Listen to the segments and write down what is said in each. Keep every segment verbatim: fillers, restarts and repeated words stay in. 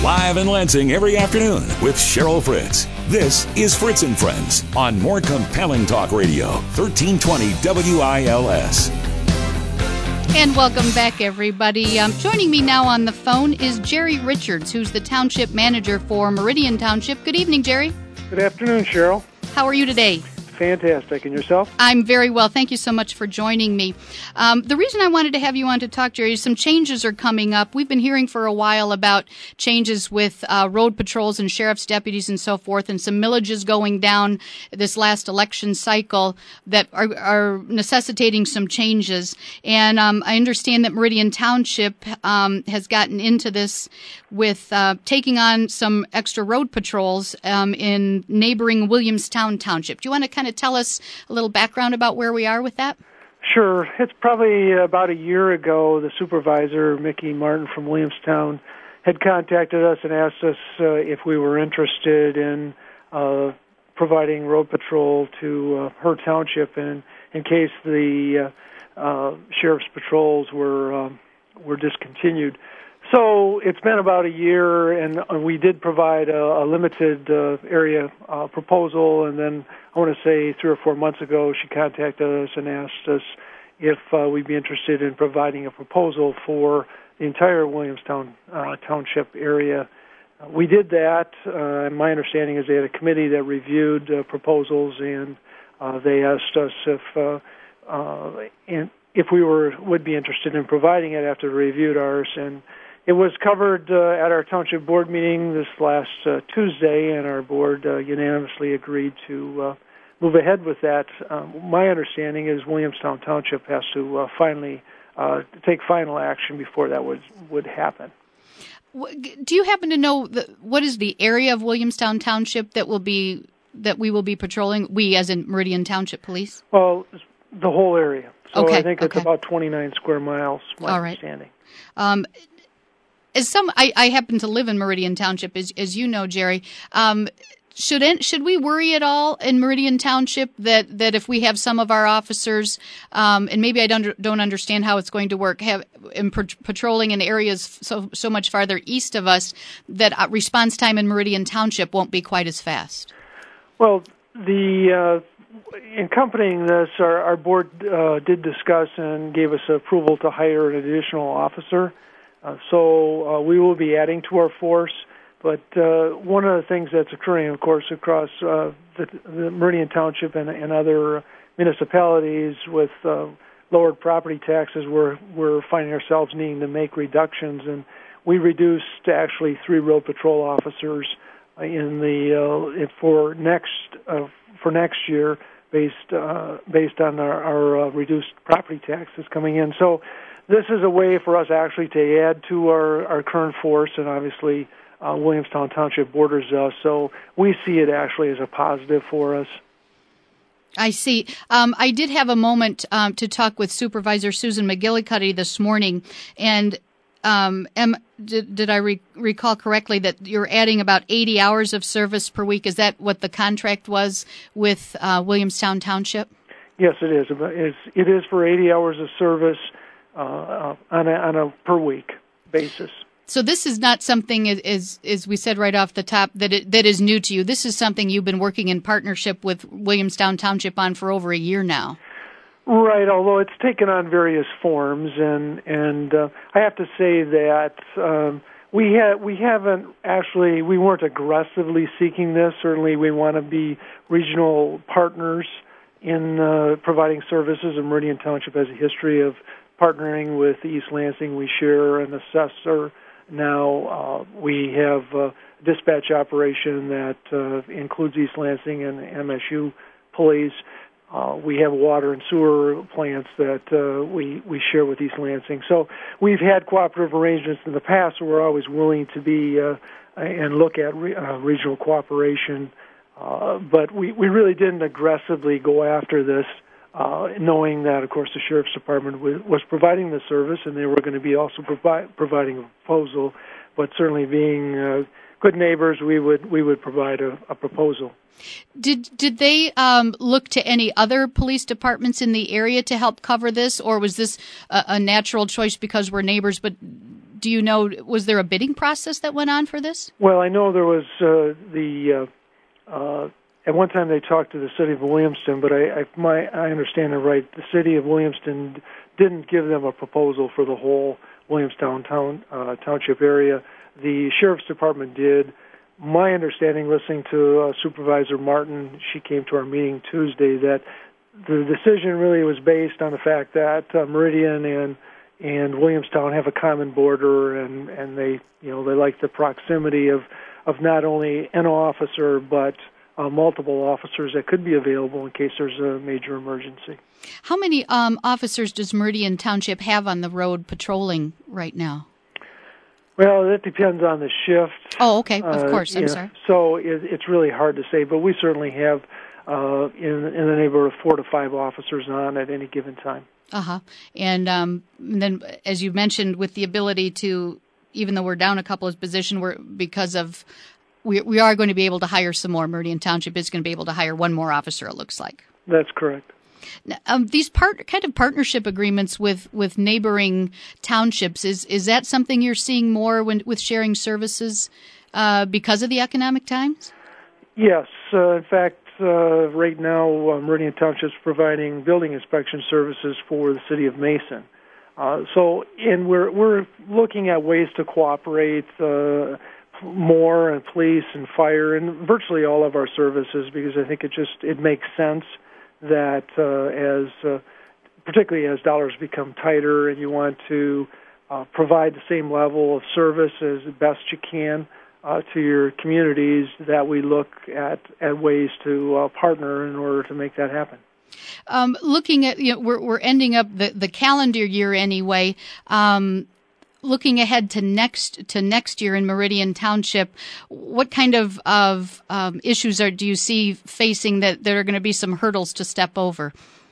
Live in Lansing every afternoon with Cheryl Fritz. This is Fritz and Friends on More Compelling Talk Radio, thirteen twenty W I L S. And welcome back, everybody. Um, joining me now on the phone is Jerry Richards, who's the Township Manager for Meridian Township. Good evening, Jerry. Good afternoon, Cheryl. How are you today? Fantastic. And yourself? I'm very well. Thank you so much for joining me. Um, the reason I wanted to have you on to talk, Jerry, is some changes are coming up. We've been hearing for a while about changes with uh, road patrols and sheriff's deputies and so forth, and some millages going down this last election cycle that are, are necessitating some changes. And um, I understand that Meridian Township um, has gotten into this with uh, taking on some extra road patrols um, in neighboring Williamstown Township. Do you want to kind of tell us a little background about where we are with that? Sure. It's probably about a year ago, the supervisor, Mickey Martin from Williamstown, had contacted us and asked us uh, if we were interested in uh, providing road patrol to uh, her township in, in case the uh, uh, sheriff's patrols were um, were discontinued. So it's been about a year, and we did provide a, a limited uh, area uh, proposal, and then I want to say three or four months ago she contacted us and asked us if uh, we'd be interested in providing a proposal for the entire Williamstown uh, Township area. Uh, we did that, uh, and my understanding is they had a committee that reviewed uh, proposals, and uh, they asked us if uh, uh, in, if we were would be interested in providing it after they reviewed ours, and it was covered uh, at our township board meeting this last uh, Tuesday, and our board uh, unanimously agreed to uh, move ahead with that. Um, my understanding is Williamstown Township has to uh, finally uh, take final action before that would would happen. Do you happen to know the, what is the area of Williamstown Township that will be that we will be patrolling? We, as in Meridian Township Police. Well, the whole area. So okay. I think it's okay. about twenty-nine square miles. My All right. understanding. Um, As some, I, I happen to live in Meridian Township, as, as you know, Jerry. Um, should should we worry at all in Meridian Township that, that if we have some of our officers, um, and maybe I don't don't understand how it's going to work, have in pat- patrolling in areas so so much farther east of us, that uh, response time in Meridian Township won't be quite as fast? Well, the uh, accompanying this, our, our board uh, did discuss and gave us approval to hire an additional officer. Uh, so uh, we will be adding to our force, but uh, one of the things that's occurring, of course, across uh, the, the Meridian Township and, and other municipalities with uh, lowered property taxes, we're, we're finding ourselves needing to make reductions, and we reduced to actually three road patrol officers in the uh, for next uh, for next year, based uh, based on our, our uh, reduced property taxes coming in. So this is a way for us actually to add to our, our current force, and obviously uh, Williamstown Township borders us, so we see it actually as a positive for us. I see. Um, I did have a moment um, to talk with Supervisor Susan McGillicuddy this morning, and um, am, did, did I re- recall correctly that you're adding about eighty hours of service per week? Is that what the contract was with uh, Williamstown Township? Yes, it is. It's, it is for eighty hours of service Uh, on a, on a per week basis. So this is not something, as as we said right off the top, that it, that is new to you. This is something you've been working in partnership with Williamstown Township on for over a year now. Right, although it's taken on various forms, and and uh, I have to say that um, we ha- we haven't actually we weren't aggressively seeking this. Certainly, we want to be regional partners in uh, providing services. And Meridian Township has a history of partnering with East Lansing. We share an assessor now. Uh, we have a dispatch operation that uh, includes East Lansing and M S U police. Uh, we have water and sewer plants that uh, we, we share with East Lansing. So we've had cooperative arrangements in the past, so we're always willing to be uh, and look at re- uh, regional cooperation. Uh, but we, we really didn't aggressively go after this, Uh, knowing that, of course, the Sheriff's Department w- was providing the service, and they were going to be also provi- providing a proposal. But certainly, being uh, good neighbors, we would we would provide a, a proposal. Did did they um, look to any other police departments in the area to help cover this, or was this a, a natural choice because we're neighbors? But do you know, was there a bidding process that went on for this? Well, I know there was uh, the, uh, uh, at one time they talked to the city of Williamston, but I, I, my, I understand it right, the city of Williamston didn't give them a proposal for the whole Williamstown town, uh, township area. The sheriff's department did. My understanding, listening to uh, Supervisor Martin, she came to our meeting Tuesday, that the decision really was based on the fact that uh, Meridian and and Williamstown have a common border, and, and they you know they like the proximity of, of not only an officer but uh, multiple officers that could be available in case there's a major emergency. How many um, officers does Meridian Township have on the road patrolling right now? Well, that depends on the shift. Oh, okay. Of uh, course. I'm yeah. sorry. So it, it's really hard to say, but we certainly have uh, in, in the neighborhood of four to five officers on at any given time. Uh-huh. And, um, and then, as you mentioned, with the ability to, even though we're down a couple of positions, we're, because of, we, we are going to be able to hire some more. Meridian Township is going to be able to hire one more officer, it looks like. That's correct. Um, these part kind of partnership agreements with, with neighboring townships, is is that something you're seeing more when, with sharing services uh, because of the economic times? Yes. Uh, in fact, uh, right now, uh, Meridian Township is providing building inspection services for the city of Mason. Uh, so, and we're we're looking at ways to cooperate uh, more, and police and fire and virtually all of our services, because I think it just it makes sense that uh, as uh, particularly as dollars become tighter and you want to uh, provide the same level of service as best you can uh, to your communities, that we look at, at ways to uh, partner in order to make that happen. Um, looking at, you know, we're we're ending up the, the calendar year anyway. Um, Looking ahead to next to next year in Meridian Township, what kind of of um, issues are do you see facing that there are going to be some hurdles to step over?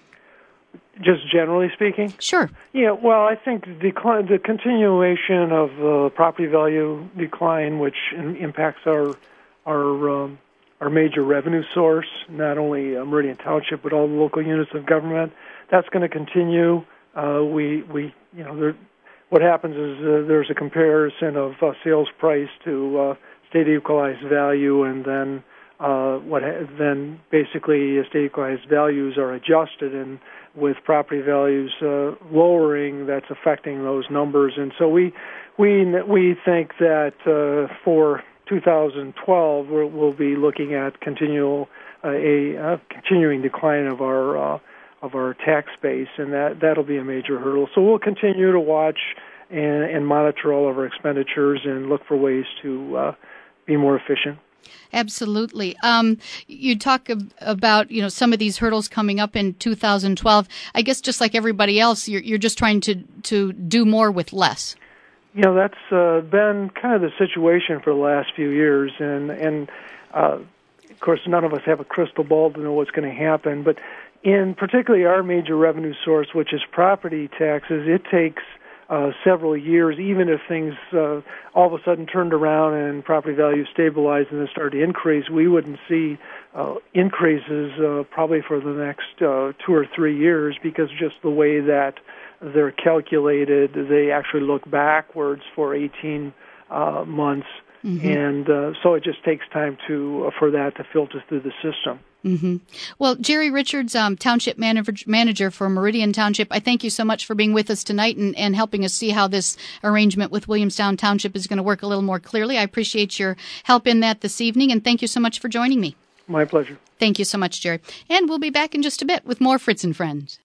Just generally speaking? Sure. Yeah, well, I think the, decline, the continuation of the property value decline, which in, impacts our our um, our major revenue source, not only uh, Meridian Township but all the local units of government, that's going to continue. Uh, we we you know there. What happens is uh, there's a comparison of uh, sales price to uh, state equalized value, and then uh, what ha- then basically uh, state equalized values are adjusted, and with property values uh, lowering, that's affecting those numbers. And so we we we think that uh, for two thousand twelve we'll, we'll be looking at continual uh, a uh, continuing decline of our uh, of our tax base, and that, that'll be a major hurdle. So we'll continue to watch and, and monitor all of our expenditures and look for ways to uh, be more efficient. Absolutely. Um, you talk ab- about, you know, some of these hurdles coming up in two thousand twelve. I guess just like everybody else, you're, you're just trying to, to do more with less. You know, that's uh, been kind of the situation for the last few years, and, and uh, of course, none of us have a crystal ball to know what's going to happen, but in particularly our major revenue source, which is property taxes, it takes uh, several years, even if things uh, all of a sudden turned around and property values stabilized and then started to increase, we wouldn't see uh, increases uh, probably for the next uh, two or three years, because just the way that they're calculated, they actually look backwards for eighteen uh, months, mm-hmm. and uh, so it just takes time to uh, for that to filter through the system. Mm-hmm. Well, Jerry Richards, um, Township manager, manager for Meridian Township, I thank you so much for being with us tonight and, and helping us see how this arrangement with Williamstown Township is going to work a little more clearly. I appreciate your help in that this evening, and thank you so much for joining me. My pleasure. Thank you so much, Jerry. And we'll be back in just a bit with more Fritz and Friends.